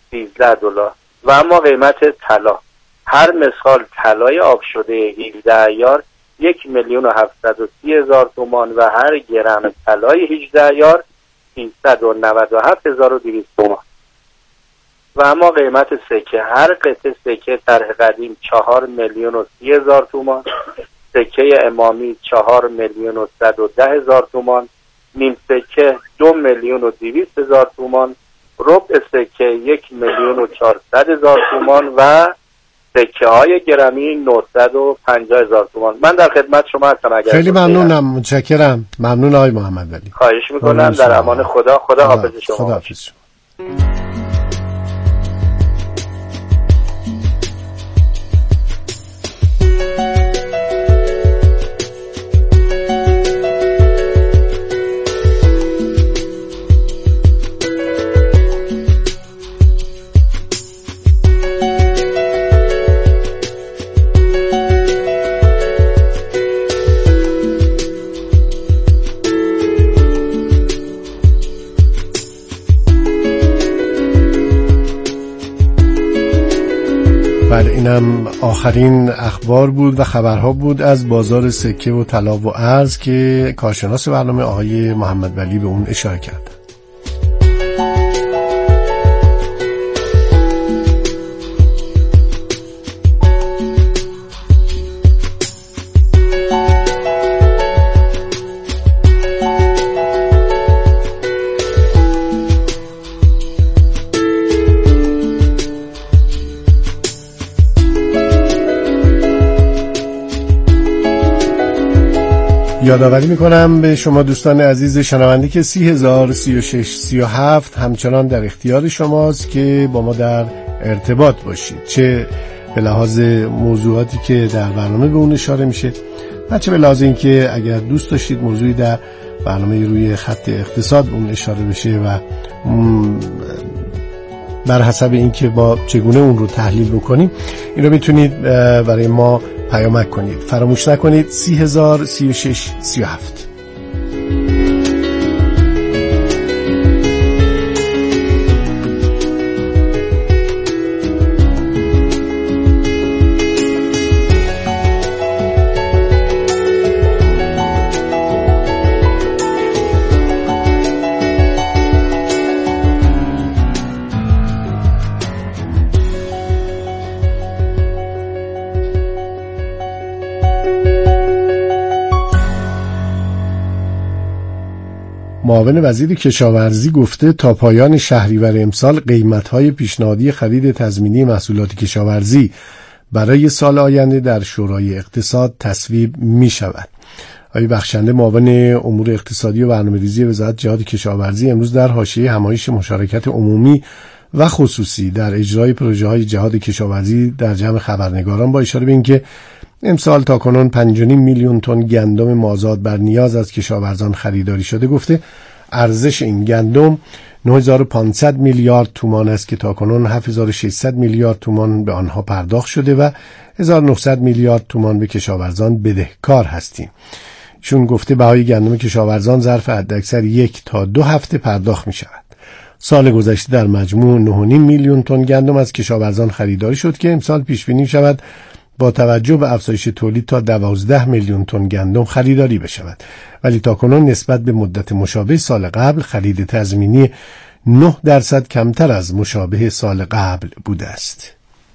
$13 و اما قیمت طلا، هر مسخال طلای آب شده 17 عیار 1,730,000 تومان و هر گرم طلای 18 عیار 397,200 تومان. و اما قیمت سکه، هر قطعه سکه طرح قدیم 4,030,000 تومان، سکه امامی 4,110,000 تومان، نیم سکه 2,200,000 تومان، ربع سکه 1,400,000 تومان و سکه های گرمی 950,000 تومان. من در خدمت شما هستم. اگر خیلی ممنونم، متشکرم. ممنون آقای محمد ولی. خواهش میکنم. در امان خدا حافظ شما. خدا حافظ شما. اینم آخرین اخبار بود و خبرها بود از بازار سکه و طلا و ارز که کارشناس برنامه آقای محمد ولی به اون اشاره کرد. یادآوری میکنم به شما دوستان عزیز شنونده که 30,036,37 همچنان در اختیار شماست که با ما در ارتباط باشید، چه به لحاظ موضوعاتی که در برنامه به اون اشاره میشه و چه به لحاظ این که اگر دوست داشتید موضوعی در برنامه روی خط اقتصاد به اون اشاره بشه و بر حسب این که با چگونه اون رو تحلیل بکنیم این رو میتونید برای ما پیامک کنید. فراموش نکنید 30,036,37. معاون وزیر کشاورزی گفته تا پایان شهریور امسال قیمت‌های پیشنهادی خرید تضمینی محصولات کشاورزی برای سال آینده در شورای اقتصاد تصویب می‌شود. آقای بخشنده معاون امور اقتصادی و برنامه‌ریزی وزارت جهاد کشاورزی امروز در حاشیه همایش مشارکت عمومی و خصوصی در اجرای پروژه‌های جهاد کشاورزی در جمع خبرنگاران با اشاره به اینکه امسال تاکنون 5.5 میلیون تن گندم مازاد بر نیاز از کشاورزان خریداری شده، گفته ارزش این گندم 9,500 میلیارد تومان است که تاکنون 7,600 میلیارد تومان به آنها پرداخت شده و 1,900 میلیارد تومان به کشاورزان بدهکار هستیم. چون گفته بهای گندم کشاورزان ظرف حداکثر 1 تا 2 هفته پرداخت می شود. سال گذشته در مجموع 9.5 میلیون تن گندم از کشاورزان خریداری شد که امسال پیش بینی شود با توجه به افزایش تولید تا 12 میلیون تن گندم خریداری بشود، ولی تاکنون نسبت به مدت مشابه سال قبل خرید تضمینی 9% کمتر از مشابه سال قبل بوده است.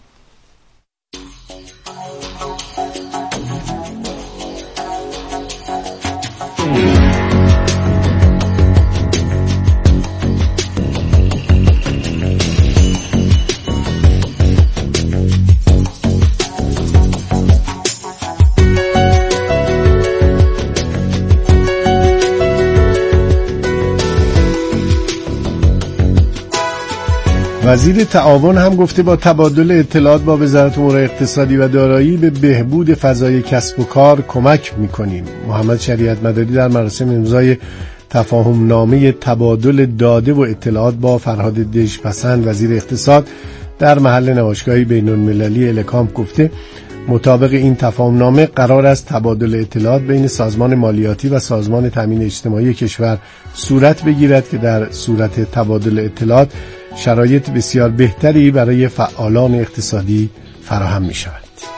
وزیر تعاون هم گفته با تبادل اطلاعات با وزارت امور اقتصادی و دارایی به بهبود فضای کسب و کار کمک می‌کنیم. محمد شریعت مداری در مراسم امضای تفاهم نامه تبادل داده و اطلاعات با فرهاد دژپسند وزیر اقتصاد در محل نمایشگاه بین‌المللی الکامپ گفته مطابق این تفاهم نامه قرار است تبادل اطلاعات بین سازمان مالیاتی و سازمان تامین اجتماعی کشور صورت بگیرد که در صورت تبادل اطلاعات شرایط بسیار بهتری برای فعالان اقتصادی فراهم می شود.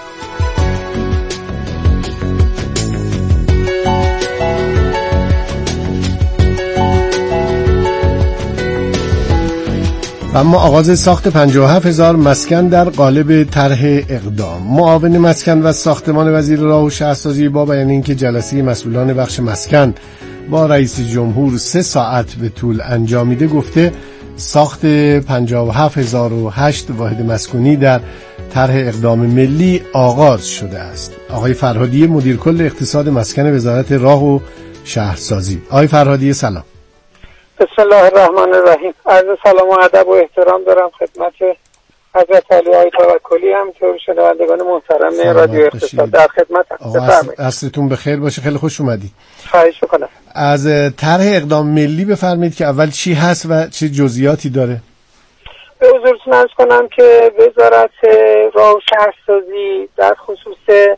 اما آغاز ساخت 57,000 مسکن در قالب طرح اقدام. معاون مسکن و ساختمان وزیر راه و شهرسازی با بیان اینکه جلسه مسئولان بخش مسکن با رئیس جمهور 3 ساعت به طول انجامیده، گفته ساخت 57,008 واحد مسکونی در طرح اقدام ملی آغاز شده است. آقای فرهادی مدیر کل اقتصاد مسکن وزارت راه و شهرسازی. آقای فرهادی سلام. بسم الله الرحمن الرحیم. عرض سلام و ادب و احترام دارم خدمت حضرت علی آقای توکلی، همینطور شنوندگان محترم رادیو اقتصاد در خدمتم. عصرتون بخیر باشه، خیلی خوش اومدید. خواهش می‌کنم. از طرح اقدام ملی بفرمایید که اول چی هست و چه جزئیاتی داره؟ به حضورتون عرض کنم که وزارت راه و شهرسازی در خصوص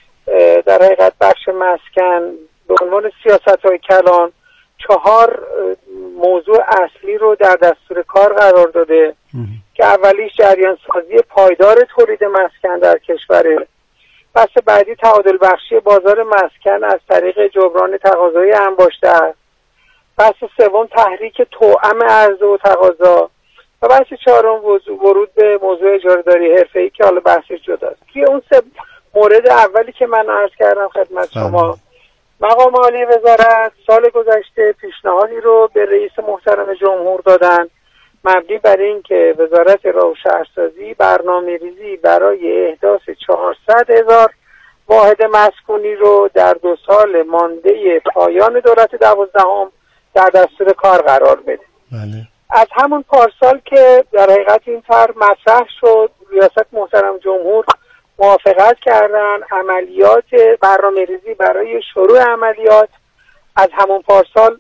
در حقیقت بخش مسکن به عنوان سیاست‌های کلان 4 موضوع اصلی رو در دستور کار قرار داده که اولیش جریان سازی پایدار تولید مسکن در کشوره، بحث بعدی تعادل بخشی بازار مسکن از طریق جبران تقاضای انباشته است، بحث سوم تحریک توأم عرضه و تقاضا و بحث چهارم ورود به موضوع اجاره‌داری حرفه‌ای که حالا بحثش جداست. توی اون 3 مورد اولی که من عرض کردم خدمت شما، مقام عالی وزارت سال گذشته پیشنهادی رو به رئیس محترم جمهور دادن مبنی بر این که وزارت راه و شهرسازی برنامه‌ریزی برای احداث 400,000 واحد مسکونی رو در 2 سال مانده پایان دولت 12 در دستور کار قرار بده. بله. از همون پارسال که در حقیقت این طرح مطرح شد، ریاست محترم جمهور موافقت کردن عملیات برنامه‌ریزی برای شروع عملیات از همون پارسال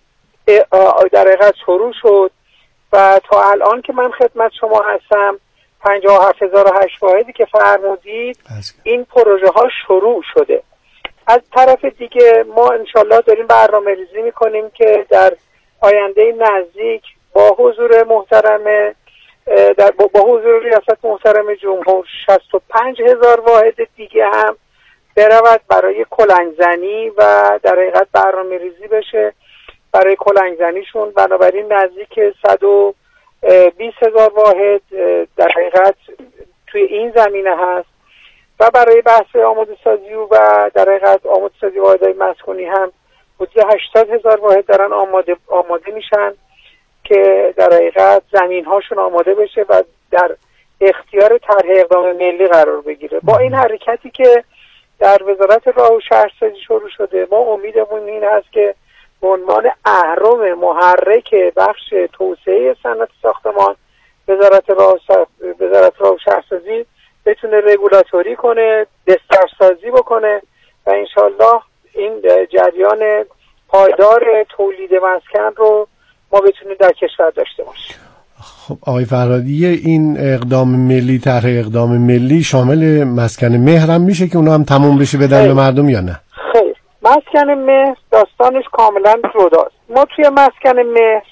در حقیقت شروع شد و تا الان که من خدمت شما هستم 57,008 واحدی که فرمودید این پروژه ها شروع شده. از طرف دیگه ما انشالله داریم برنامه‌ریزی میکنیم که در آینده نزدیک با حضور محترم با حضور ریاست محترم جمهور 65,000 واحد دیگه هم برود برای کلنگزنی و در حقیقت برنامه‌ریزی بشه برای کلنگزنیشون. بنابراین نزدیک 120,000 واحد در حقیقت توی این زمینه هست و برای بحث آماده سازی و در حقیقت آماده سازی واحدهای مسکونی هم حدود 80,000 واحد دارن آماده میشن که در حقیقت زمین هاشون آماده بشه و در اختیار طرح اقدام ملی قرار بگیره. با این حرکتی که در وزارت راه و شهرسازی شروع شده، ما امیدمون این هست که به عنوان اهرم محرک بخش توسعه صنعت ساختمان وزارت راه و شهرسازی بتونه رگولاتوری کنه، بسترسازی بکنه و انشالله این جریان پایدار تولید مسکن رو ما بتونیم در کشور داشته باشیم. خب آقای فرهادی، این اقدام ملی، طرح اقدام ملی شامل مسکن مهر هم میشه که اونا هم تموم بشه بدن به مردم یا نه؟ خیر، مسکن مهر داستانش کاملا جداست. ما توی مسکن مهر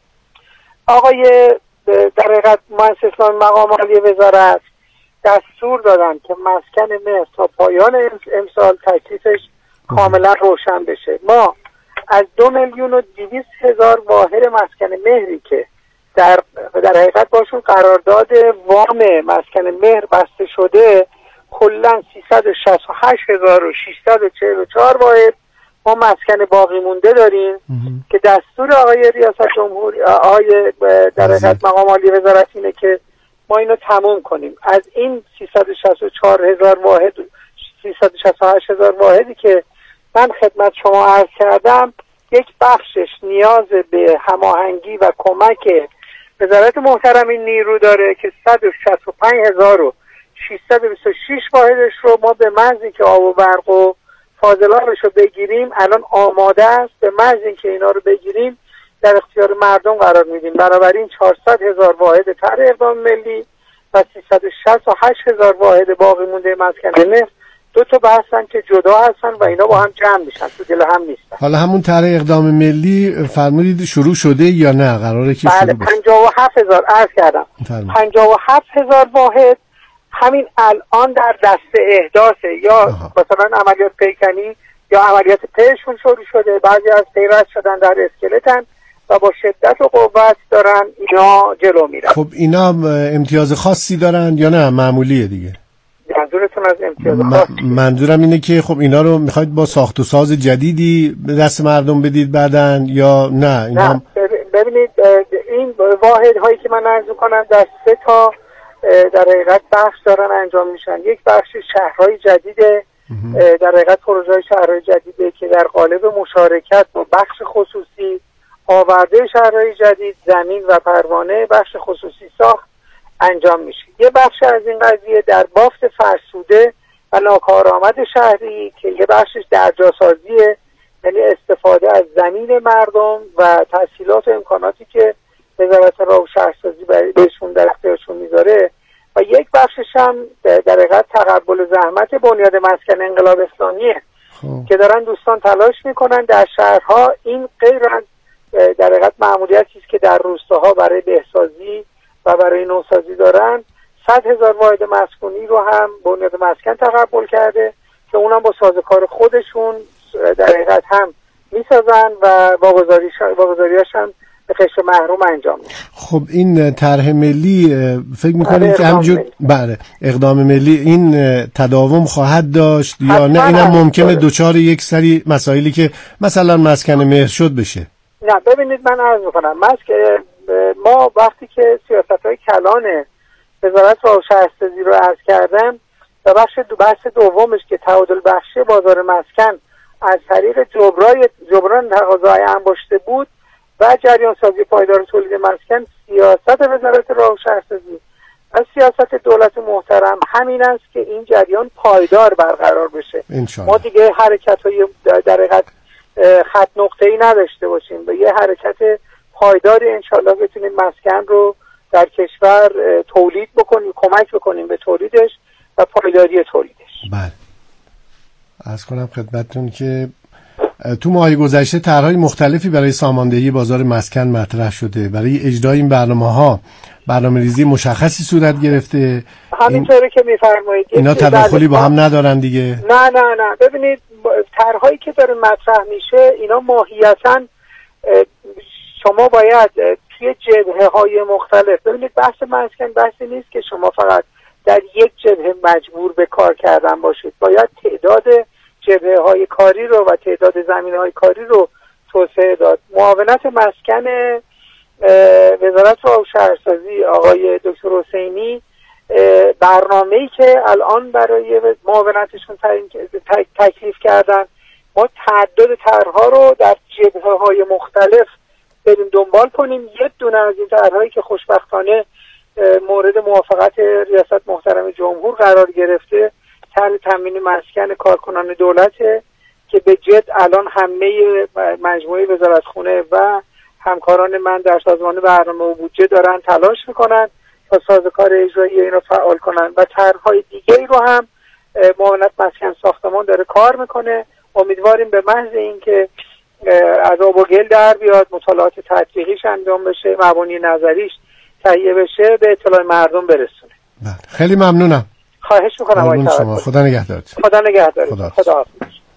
آقای در حقیقت مؤسسان مقام عالی وزارت دستور دادن که مسکن مهر تا پایان امسال تکلیفش کاملا روشن بشه. ما از 2,200,000 واحد مسکن مهری که در حقیقت باشون قرارداد وام مسکن مهر بسته شده کلا 368,644 واحد ما مسکن باقی مونده داریم که دستور آقای ریاست جمهوری آقای در حقیقت مقام عالی وزارت اینه که ما اینو تموم کنیم. از این 364,000 واحد 368,000 واحدی که من خدمت شما عرض کردم، یک بخشش نیاز به هماهنگی و کمک وزارت محترم نیرو داره که 165,626 واحدش رو ما به محض اینکه آب و برق و فاضلابش رو بگیریم الان آماده است، به محض اینکه اینا رو بگیریم در اختیار مردم قرار میدیم. بنابراین 400,000 واحد طرح اقدام ملی و 368,000 واحد باقی مونده مسکن مهر دو تا بحثن که جدا هستن و اینا با هم جمع میشن، تو دل هم نیستن. حالا همون طرح اقدام ملی فرمودید شروع شده یا نه؟ قراره که بله 57,000 عرض کردم. 57,000 واحد همین الان در دست احداثه، یا مثلا عملیات پیکنی یا عملیات پیشون شروع شده، بعضی از پی رد شدن در اسکلتن و با شدت و قوت دارن اینا جلو میرن. خب اینا امتیاز خاصی دارن یا نه معمولیه دیگه؟ منظورتون از امتیاز خاصی؟ منظورم اینه که خب اینا رو میخواید با ساخت و ساز جدیدی به دست مردم بدید بعدن یا نه؟ نه ببینید این واحد هایی که من عرض میکنم در 3 تا در حقیقت بخش دارن انجام میشن. یک بخش شهرهای جدیده، در حقیقت پروژه شهرهای جدیده که در قالب مشارکت با بخش خصوصی آورده شهرهای جدید زمین و پروانه بخش خصوصی ساخت انجام میشه. یه بخش از این قضیه در بافت فرسوده و ناکارآمد شهری که یه بخشش درجاسازیه، یعنی استفاده از زمین مردم و تسهیلات و امکاناتی که وزارت راه و شهرسازی بهشون در اختیارشون میذاره، و یک بخشش هم در حقیقت تقبل زحمت بنیاد مسکن انقلاب اسلامیه که دارن دوستان تلاش میکنن در شهرها. این غیر از در حقیقت مأموریتی است که در روستاها برای بهسازی و برای نوسازی دارن. 100,000 واحد مسکونی رو هم بنیاد مسکن تقبل کرده که اونم با سازوکار خودشون در حقیقت هم میسازن و واگذاریاش هم به قشر محروم انجام میشه. خب این طرح ملی فکر میکنید که همجور اقدام ملی این تداوم خواهد داشت یا نه اینم ممکنه دوچار یک سری مسائلی که مثلا مسکن مهر شد بشه؟ نه ببینید من عرض میکنم ما وقتی که سیاست‌های کلان وزارت راه و شهرسازی رو عرض کردم و بحث دومش که تعادل بخشی بازار مسکن از طریق جبران تقاضاهای انباشته بود و جریان سازی پایدار تولید مسکن، سیاست وزارت راه و شهرسازی و سیاست دولت محترم همین است که این جریان پایدار برقرار بشه. ما دیگه حرکت‌های در حقیقت خط نقطه‌ای نداشته باشیم و یه حرکت پایداری انشالله بتونیم مسکن رو در کشور تولید بکنیم، کمک بکنیم به تولیدش و پایداری تولیدش. بله. عرض کنم خدمتتون که تو ماهی گذشته طرح‌های مختلفی برای ساماندهی بازار مسکن مطرح شده. برای اجرای این برنامه‌ها برنامه‌ریزی مشخصی صورت گرفته. همینطوری که می‌فرمایید اینا تداخلی با هم ندارن دیگه؟ نه ببینید طرح‌هایی که داره مطرح میشه اینا ماهیتاً شما باید توی جبهه‌های مختلف ببینید. بحث مسکن بحثی نیست که شما فقط در یک جبهه مجبور به کار کردن باشید. باید تعداد جبهه‌های کاری رو و تعداد زمینه‌های کاری رو توسعه داد. معاونت مسکن وزارت راه و شهرسازی آقای دکتر حسینی برنامه‌ای که الان برای معاونتشون تکلیف کردن، ما تعدد طرح‌ها رو در جبهه‌های مختلف بریم دنبال کنیم. یک دونه از این طرح‌هایی که خوشبختانه مورد موافقت ریاست محترم جمهور قرار گرفته، طرح تامین مسکن کارکنان دولته که به جد الان همه مجموعه وزارتخونه و همکاران من در سازمان برنامه و بودجه دارن تلاش میکنن تا سازوکار اجرایی این رو فعال کنن و طرح‌های دیگه‌ای رو هم معاونت مسکن ساختمان داره کار میکنه. امیدواریم به محض اینکه از آب و گل در بیاد، مطالعات تطبیقیش انجام بشه، مبانی نظریش تهیه بشه، به اطلاع مردم برسونه. خیلی ممنونم. خواهش میکنم آقای شما. خدا نگهدارت. خدا نگهدارت. خدا حافظ.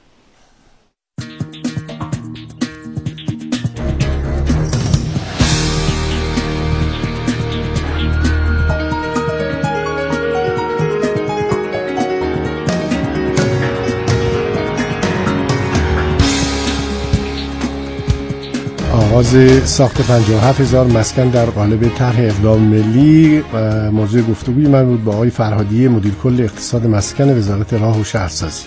آغاز ساخت 57,000 مسکن در قالب طرح اقدام ملی موضوع گفتگوی من بود با آقای فرهادی مدیر کل اقتصاد مسکن وزارت راه و شهرسازی.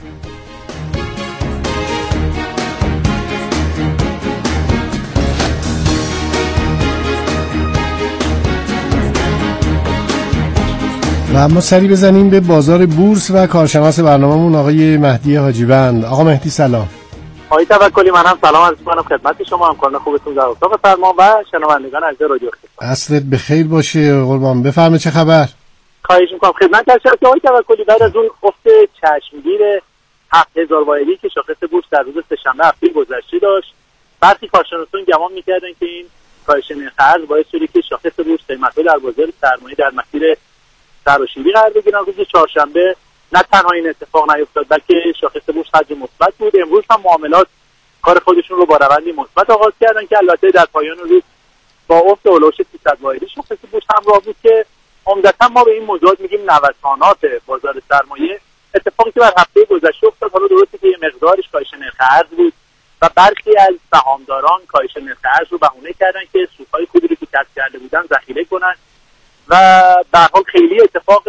و اما سری بزنیم به بازار بورس و کارشناس برنامه‌مون آقای مهدی حاجیوند. آقا مهدی سلام. آقای توکلی من هم سلام عرض می‌کنم خدمت شما، همکاران خوبتون در اتاق فرمان و شنوندگان عزیز رادیو. عصرت بخیر باشه قربان. بفرمایید چه خبر؟ خواهش میکنم. خدمت هستم که آقای توکلی بعد از اون افت چشمگیر 7000 واحدی که شاخص بورس در روز سه‌شنبه هفته گذشته داشت، برخی کارشناسان گمان میکردن که این کاهش نرخ ارز باعث شده که شاخص بورس قیمت‌ها در بازار سرمایه در مسیر سراشیبی قرار بگیرن. روز چهارشنبه نه تنها این اتفاق نیفتاد بلکه شاخص بورس حجم مثبت بود. امروز هم معاملات کار خودشون رو با روندی مثبت آغاز کردن که البته در پایان روز با افت هولوش 300 واحدی شاخص بورس همراه بود که عمدتاً ما به این موضوع میگیم نوسانات بازار سرمایه. اتفاقی که در هفته گذشته افتاد، حالا درسته که یه مقدارش کاهش نرخ ارز بود و برخی از سهامداران کاهش نرخ ارز رو بهونه کردن که سودهای خوبی رو که کسب کرده بودن ذخیره کنن و به هر حال خیلی اتفاق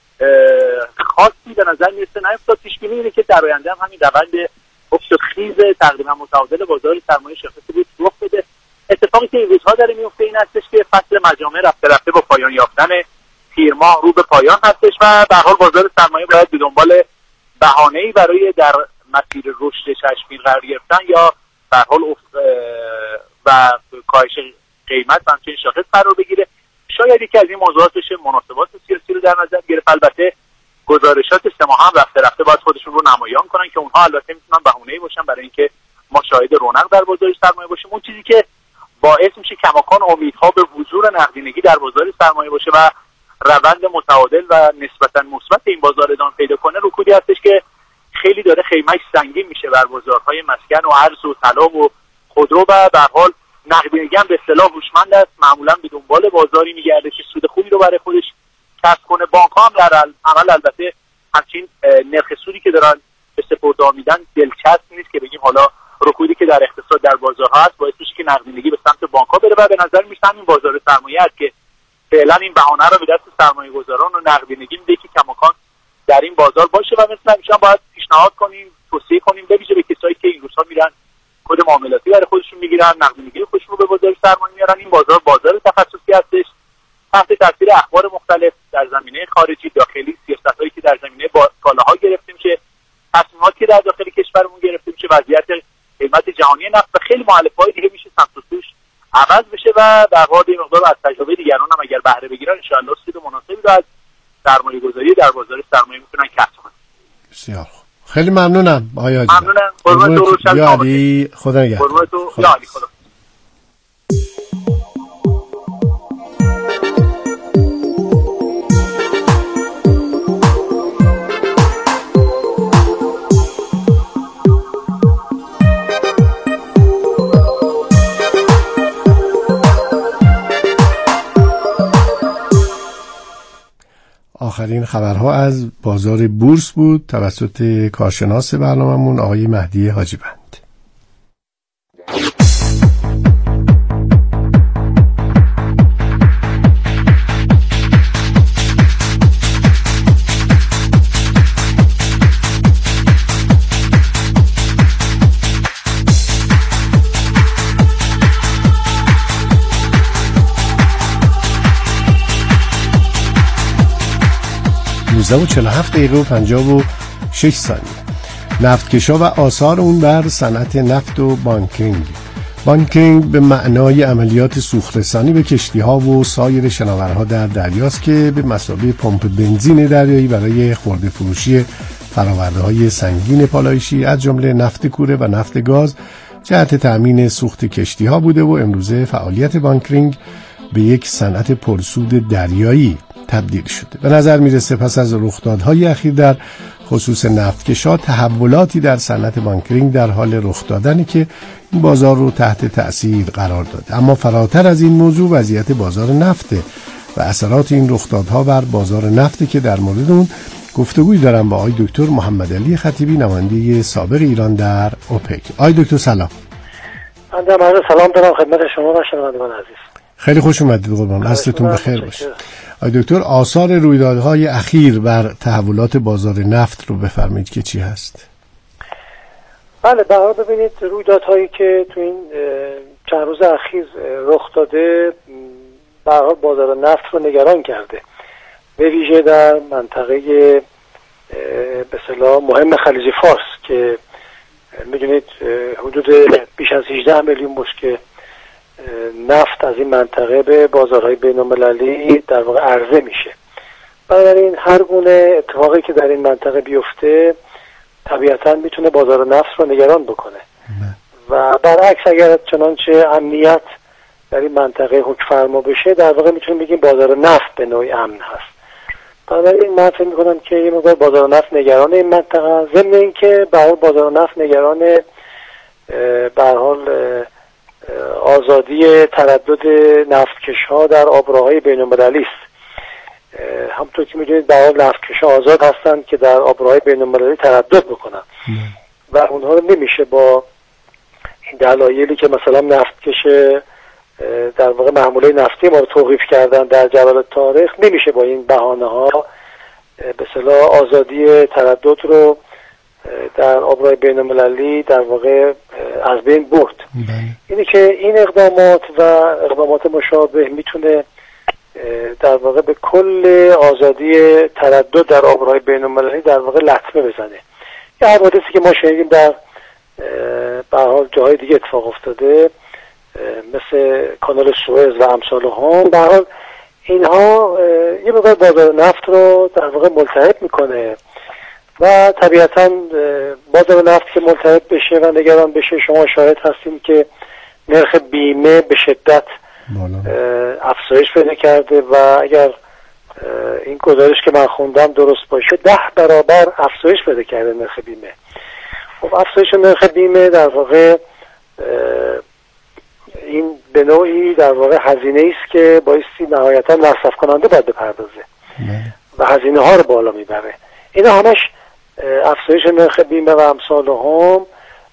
خاصی به نظر میرسه نیفتاد. پیش بینی اینه که در آینده هم همین روند افت خیز تقریبا متعادل بازار سرمایه شاخص بورس رخ بده. اتفاقی که این روزها داره میفته این هستش که فصل مجامع رفته با پایان یافتن تیر ماه رو به پایان هستش و به هر حال بازار سرمایه باید به دنبال بهانه‌ای برای در مسیر رشد چشمگیر قرار گرفتن یا به هر حال و کاهش قیمت و همچنین شاخص قرار بگیره. شاید یکی از این موضوعات بشه مناسبات سیاسی رو در نظر گرفت. البته گزارشات سه ماه هم رفته باید خودشون رو نمایان کنن که اونها البته میتونن بهونه‌ای باشن برای اینکه ما شاهد رونق در بازار سرمایه باشیم. اون چیزی که باعث میشه کماکان امیدها به حضور نقدینگی در بازار سرمایه باشه و روند متعادل و نسبتا مثبت این بازار ادامه پیدا کنه رکودی هستش که خیلی داره خیمه‌اش سنگین میشه بر بازارهای مسکن و ارز و طلا و خودرو و به هر حال نقدینگی هم به اصطلاح هوشمند است، معمولا به دنبال بازاری میگرده که سود خوبی رو برای خودش کسب کنه. بانک‌ها هم در عمل البته همچین نرخ سودی که دارن به سپرده میدن دلچسب نیست که بگیم حالا رکودی که در اقتصاد در بازارها هست باعث میشه که نقدینگی به سمت بانک‌ها بره و به نظر میاد همین بازار سرمایه است که فعلا این بهانه رو به دست سرمایه‌گذاران و نقدینگی میده که کماکان در این بازار باشه و مثلا همیشه باید پیشنهاد کنیم، توصیه کنیم به ویژه به کسایی که این روزها میرن کد معاملاتی برای خودشون میگیرن، نقدینگی خودشون رو به بازار سرمایه میارن. این بازار تخصصی هستش، تحت تاثیر اخبار مختلف در زمینه خارجی، داخلی، سیاست‌هایی که در زمینه کالاها گرفته میشه، تصمیماتی که در داخل کشورمون گرفته میشه، وضعیت قیمت جهانی نفت و خیلی مؤلفه‌های دیگه میشه سمت و سوش عوض بشه و در واقع این مقدار از تجربه دیگران هم اگر بهره بگیرن ان شاءالله سود مناسبی رو از سرمایه‌گذاری در بازار سرمایه میتونن کسب کنن. بسیار خیلی ممنونم آقای حاجی. ممنونم. قربان تو علی، خدا نگهدار. قربان تو یا علی، خدا. آخرین خبرها از بازار بورس بود توسط کارشناس برنامه‌مون آقای مهدی حاجی‌بند. و 47 دقیقه و 56 ثانیه. نفتکشا و آثار اون بر صنعت نفت و بانکینگ. بانکینگ به معنای عملیات سوخت‌رسانی به کشتی‌ها و سایر شناورها در دریاست که به مثابه پمپ بنزین دریایی برای خرده فروشی فرآورده‌های سنگین پالایشی از جمله نفت کوره و نفت گاز جهت تأمین سوخت کشتی‌ها بوده و امروزه فعالیت بانکینگ به یک صنعت پرسود دریایی تبدیل شده. به نظر میرسه پس از رخدادهای اخیر در خصوص نفتکشا تحولاتی در صنعت بانکینگ در حال رخ دادنی که این بازار رو تحت تأثیر قرار داده. اما فراتر از این موضوع وضعیت بازار نفت و اثرات این رخدادها بر بازار نفت که در مورد اون گفتگویی دارم با آقای دکتر محمد علی خطیبی نماینده سابق ایران در اوپک. آقای دکتر سلام. من سلام دارم خدمت شما و شنوندگان عزیز. خیلی خوش اومدید قربان. عصرتون بخیر باشه. آقای دکتر آثار رویدادهای اخیر بر تحولات بازار نفت رو بفرمایید که چی هست؟ بله برای ببینید رویدادهایی که تو این چند روز اخیر رخ داده برای بازار نفت رو نگران کرده، به ویژه در منطقه به اصطلاح مهم خلیج فارس که میدونید حدود بیش از 18 میلیون بشکه نفت از این منطقه به بازارهای بین‌المللی در واقع عرضه میشه بنابراین هر گونه اتفاقی که در این منطقه بیفته طبیعتاً میتونه بازار نفت رو نگران بکنه و برعکس اگر چنانچه امنیت در این منطقه حکم فرما بشه در واقع میتونیم بگیم بازار نفت به نوعی امن هست. بنابراین من فکر میکنم که یه مقدار بازار نفت نگران این منطقه، ضمن اینکه برای بازار نفت نگران به هر حال آزادی تردد نفتکش‌ها در آبراهای بین‌المللی است. همونطور که میدونید به هر حال نفتکش‌ها آزاد هستند که در آبراهای بین‌المللی تردد بکنن و اونها رو نمیشه با این دلایلی که مثلا نفتکش در واقع محموله نفتی ما رو توقیف کردن در جبل تاریخ، نمیشه با این بهانه ها به اصطلاح آزادی تردد رو در آبراهای بین‌المللی در واقع از بین برد. اینی که این اقدامات و اقدامات مشابه میتونه در واقع به کل آزادی تردد در آبراهای بین‌المللی در واقع لطمه بزنه. یه حوادثی که ما شنیدیم در به هر حال جاهای دیگه اتفاق افتاده مثل کانال سوئز و امثال هم، به هر حال اینها یه مقدار بازار نفت رو در واقع ملتهب میکنه و طبیعتاً بازار نفت که ملتهب بشه و نگران بشه، شما شاهد هستیم که نرخ بیمه به شدت افزایش پیدا کرده و اگر این گزارش که من خوندم درست باشه 10 برابر افزایش پیدا کرده نرخ بیمه. خب افزایش نرخ بیمه در واقع این به نوعی در واقع هزینه است که بایستی نهایتا مصرف کننده باید بپردازه و هزینه ها رو بالا میبره. اینا همش افزایش نرخ بیمه و امثال هم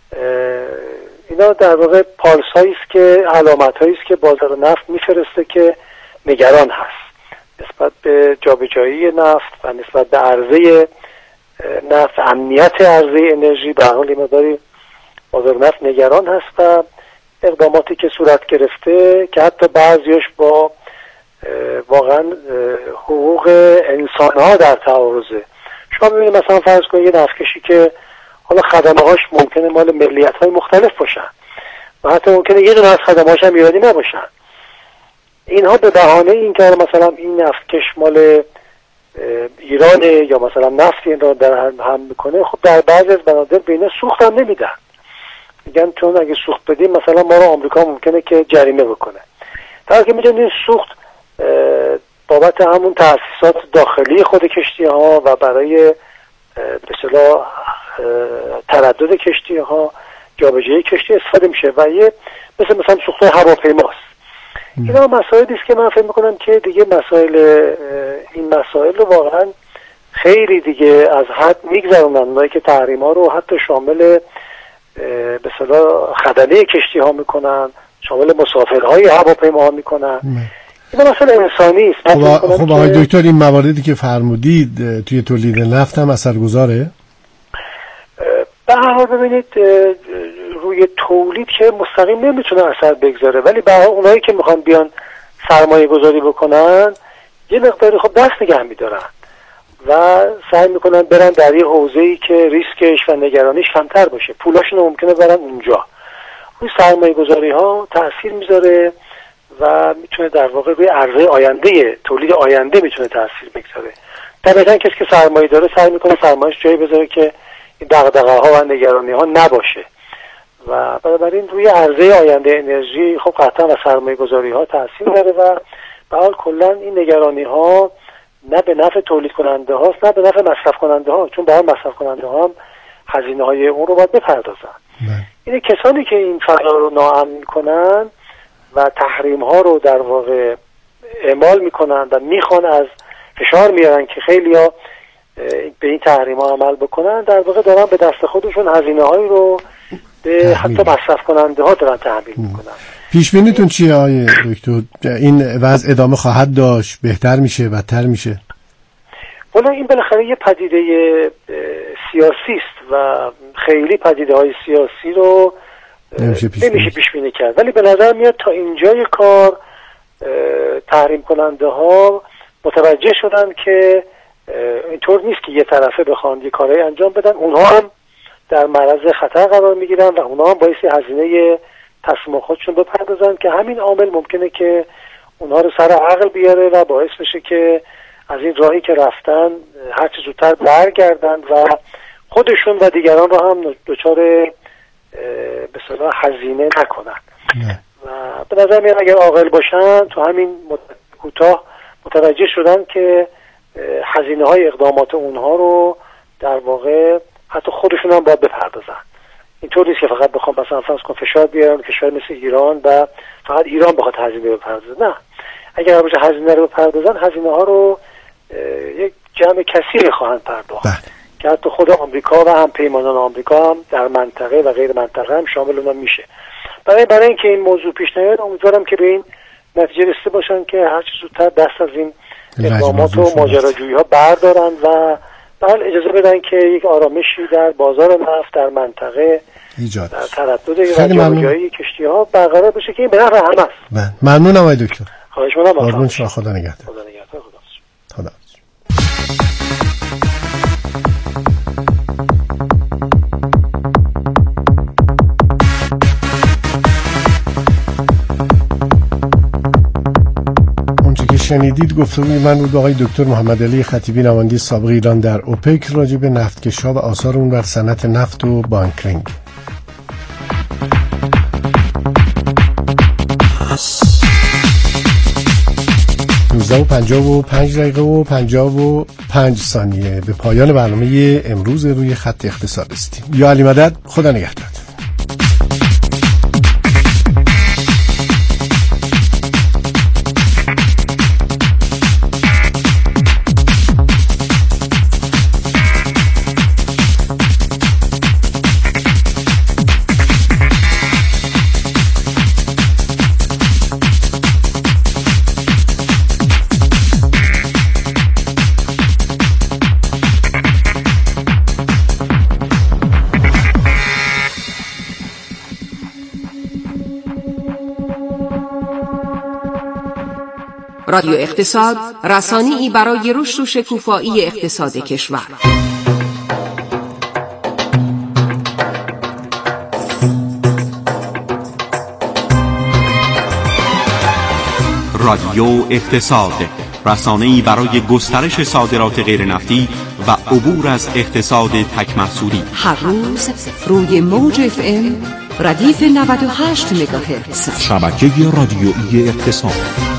اینا در واقع پالس هایی است که علامت هایی است که بازار نفت میفرسته که نگران هست نسبت به جابجایی نفت و نسبت به عرضه نفت، امنیت عرضه انرژی. به هر حال این مقداری بازار نفت نگران هست و اقداماتی که صورت گرفته که حتی بعضیش با واقعا حقوق انسان ها در تعارضه. شما ببینید مثلا فرض کنید یه نفتکشی که حالا خدمه هاش ممکنه مال ملیت های مختلف باشن و حتی ممکنه یه دونه از خدمه هاش هم ایرانی نباشن، اینها به بهانه این که مثلا این نفتکش مال ایرانه یا مثلا نفت این را در هم میکنه، خب در بعضی از بنادر بینه سوخت هم نمیدن، میگن چون اگه سوخت بدیم مثلا ما رو آمریکا ممکنه که جریمه بکنه. در حالی که میدونید سوخت بابت همون تأسیسات داخلی خود کشتی ها و برای به اصطلاح تردد کشتی ها، جابجایی کشتی استفاده میشه و یه مثلا سوخت هواپیماست. اینا مسائلی است که من فکر میکنم که دیگه این مسائل رو واقعا خیلی دیگه از حد میگذرونن. اونایی که تحریم ها رو حتی شامل به اصطلاح خدمه کشتی ها میکنن، شامل مسافرهای هواپیما ها میکنن. اینا مسئله انسانی است. خب آقای دکتر این مواردی که فرمودید توی تولید نفت هم اثرگذاره؟ به هر حال ببینید روی تولید که مستقیم نمیتونه اثر بگذاره، ولی به هر حال اونایی که میخوان بیان سرمایه گذاری بکنن یه مقداری خب دست نگه میدارن و سعی میکنن برن در یه حوزه‌ای که ریسکش و نگرانیش کمتر باشه، پولاشون ممکنه برن اونجا. روی سرمایه گذاری ها تأثیر میذاره و میتونه در واقع روی عرضه آینده، تولید آینده میتونه تأثیر بگذاره. طبعا کسی که سرمایه داره سعی میکنه سرمایه‌اش جایی بذاره که این دغدغه‌ها و نگرانی‌ها نباشه و بنابراین روی عرضه آینده انرژی خب قطعا و سرمایه‌گذاری‌ها تأثیر داره و به حال کلا این نگرانی‌ها نه به نفع تولید کننده هاست نه به نفع مصرف کننده ها، چون به حال مصرف کننده ها هم هزینه های اون رو باید بپردازن. این کسانی که این فضا رو ناامن میکنن و تحریم ها رو در واقع اعمال میکنن و میخوان از فشار میارن که خیلیا به این تحریم ها عمل بکنن، در واقع دارن به دست خودشون هزینه هایی رو به حتی مصرف کننده ها دارن تحمیل میکنن. پیش بینیتون چیه آقای دکتر؟ این وضع ادامه خواهد داشت؟ بهتر میشه؟ بدتر میشه؟ والا این بالاخره یه پدیده سیاسی است و خیلی پدیده های سیاسی رو نمیشه پیش بینی کرد، ولی به نظر میاد تا اینجای کار تحریم کننده ها متوجه شدن که اینطور نیست که یه طرفه بخوان یه کارهای انجام بدن، اونها هم در معرض خطر قرار میگیرن و اونها هم باعث هزینه تصمیم خودشون بپردازن که همین عامل ممکنه که اونها رو سر عقل بیاره و باعث بشه که از این راهی که رفتن هرچه زودتر برگردن و خودشون و دیگران رو هم دچار به اصطلاح هزینه نکنن. و به نظر میاد اگر عاقل باشن تو همین مدت کوتاه متوجه شدن که هزینه های اقدامات اونها رو در واقع حتی خودشون هم باید بپردازن. اینطور نیست که فقط بخوام مثلا فرض کن فشار بیارن کشور مثل ایران و فقط ایران بخواد هزینه بپردازه. نه، اگر هر هزینه رو بپردازن هزینه ها رو یک جمع کثیر خواهند پرداخت که حتی خود آمریکا و هم پیمانان آمریکا هم در منطقه و غیر منطقه هم شامل اونها میشه. برای اینکه این موضوع پیش نیاد امیدوارم که به این نتیجه رسیده باشن که هر چه زودتر دست از این اقدامات و ماجراجویی ها بردارن و بعد اجازه بدن که یک آرامشی در بازار نفت در منطقه ایجاد در تردد جابجایی کشتی ها برقرار بشه که این به نفع همه است. ممنونم آقای دکتر. خواهش می‌کنم. قربون شما. خدا نگهدار. خدا. شنیدید گفتگوی من بود با آقای دکتر محمد علی خطیبی نماینده سابق ایران در اوپک راجع به نفتکش‌ها و آثار اون بر صنعت نفت و بانکینگ. 19:55 به پایان برنامه امروز روی خط اقتصاد رسیدیم. یا علی مدد، خدا نگهدار. رادیو اقتصاد، رسانه‌ای برای رشد و شکوفایی اقتصاد کشور. رادیو اقتصاد، رسانه‌ای برای گسترش صادرات غیرنفتی و عبور از اقتصاد تک محصولی. هر روز روی موج FM ردیف 98 مگاهرتز. شبکه رادیویی اقتصاد.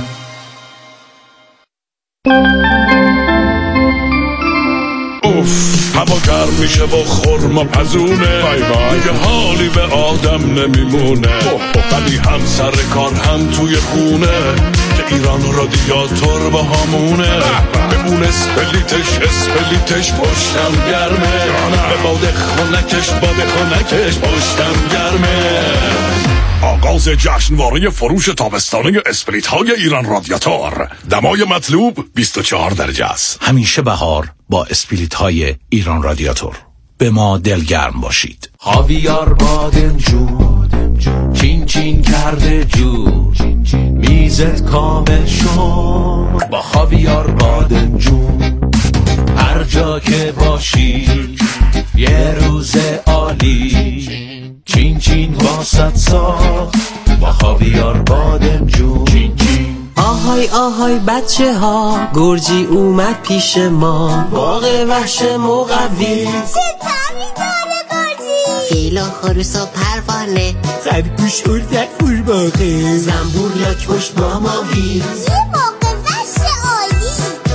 هوا گرم میشه و خرما پزونه، دیگه حالی به آدم نمیمونه، ولی هم سر کار هم توی خونه که ایران رادیاتور با همونه. بمون اسپلیتش پشتم گرمه، به باد خونکش پشتم گرمه. آغاز جشنواره فروش تابستانه اسپریت های ایران رادیاتور. دمای مطلوب 24 درجه است. همیشه بهار با اسپریت های ایران رادیاتور. به ما دلگرم باشید. خاویار بادمجون چین چین کرده جون، میزت کامل شد با خاویار بادمجون. هر جا که باشی یه روز عالی، چین چین واسط ساخت با خاویار بادمجون. چین چین. آهای آهای بچه ها، گرجی اومد پیش ما، باغ وحش مقوی، چطوری داره گرجی؟ فیل و خروس و پروانه، خرگوش اردک قورباغه، زنبور لاک پشت با ماهی، یه باغ وحش عالی.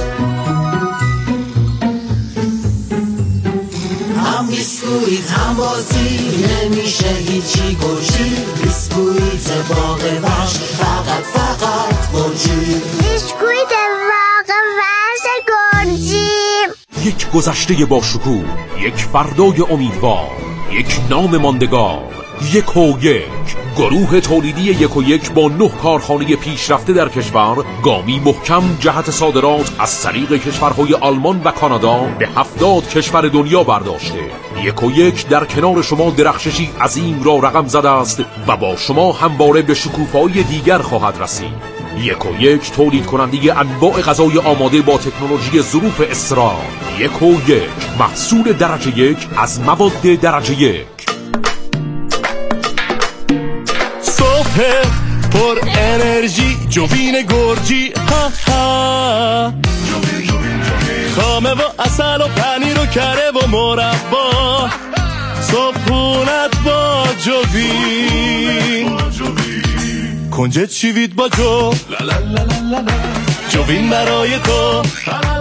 هم بیسکویت هم بازی، نمیشه هیچی گوشی. بیسکویت باغ وحش فقط گرجی. بیسکویت باغ وحش گرجی. یک گذشته با شکوه، یک فردای امیدوار، یک نام ماندگار. 1 گروه تولیدی 1 با 9 کارخانه پیشرفته در کشور، گامی محکم جهت صادرات از طریق کشورهای آلمان و کانادا به 70 کشور دنیا برداشته. 1 در کنار شما درخششی عظیم را رقم زده است و با شما همواره به شکوفه‌های دیگر خواهد رسید. 1 تولید کننده انواع غذای آماده با تکنولوژی ظروف استرا. 1 محصول درجه 1 از مواد درجه 1. پر انرژی جوین گرجی، ها ها. خامه و اصل و پنیر و کره و مربا، صبحونت با جوین، کنجد شیوید با جو، جوین برای تو.